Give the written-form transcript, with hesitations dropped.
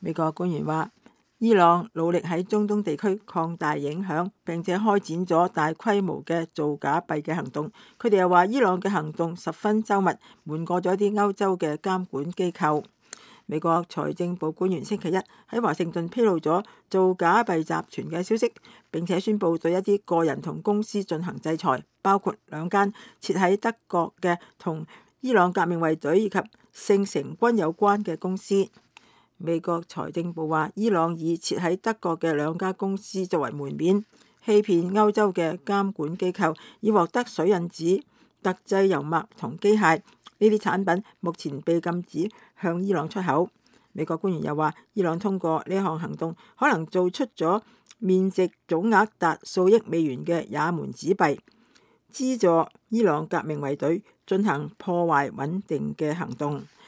美國官員話，伊朗努力喺中東地區擴大影響，並且開展咗大規模嘅造假幣嘅行動。佢哋又話，伊朗嘅行動十分周密，瞞過咗啲歐洲嘅監管機構。美國財政部官員星期一喺華盛頓披露咗造假幣集團嘅消息，並且宣布對一啲個人同公司進行制裁，包括2間設喺德國嘅同伊朗革命衛隊以及聖城軍有關嘅公司。美國財政部話，伊朗以設喺德國嘅2家公司作為門面，欺騙歐洲嘅監管機構，以獲得水印紙、特製油墨同機械。呢啲產品目前被禁止向伊朗出口。美國官員又話，伊朗通過呢項行動，可能做出咗面值總額達數億美元嘅也門紙幣，資助伊朗革命衛隊進行破壞穩定嘅行動。